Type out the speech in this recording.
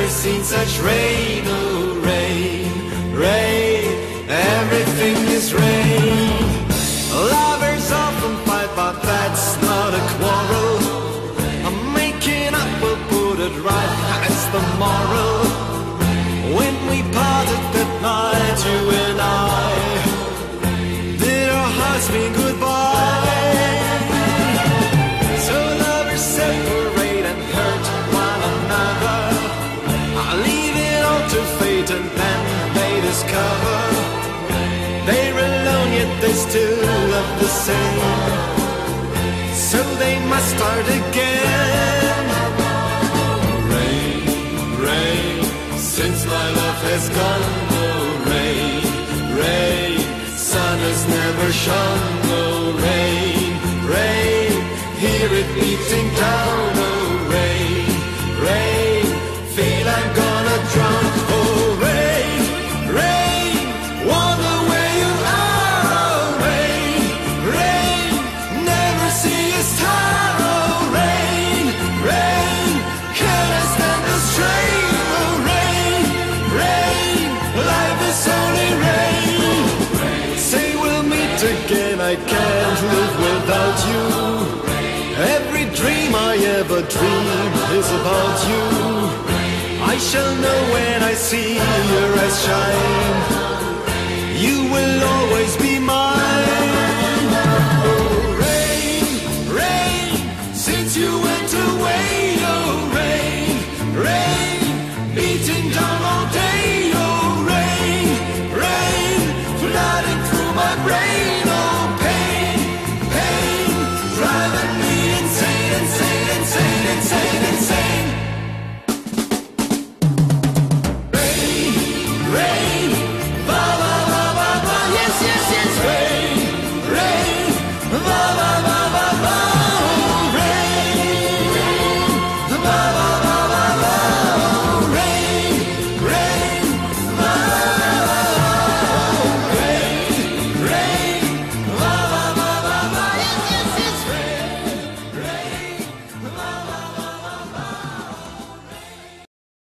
seen such rain, oh rain, rain, everything is rain. Lovers often fight, but that's not a quarrel. I'm making up, we'll put it right as the moral. When we parted that night, you and I, did our hearts mean goodbye? So lovers separate and hurt one another. I leave it all to fate, and then they discover they're alone, yet they still love the same. So they must start again. Rain, rain, since my love has gone. Oh rain, rain, sun has never shone. Oh rain, rain, hear it beating down. Oh rain, rain, feel I'm gonna drown. Oh rain, rain, wonder where you are. Oh rain, rain, never see a star. Oh rain, rain, can I stand the strain? Oh rain, rain, life is only rain. Say we'll meet again, I can't live without you. Every dream I ever dream is about you. I shall know when I see your eyes shine. You will always be mine.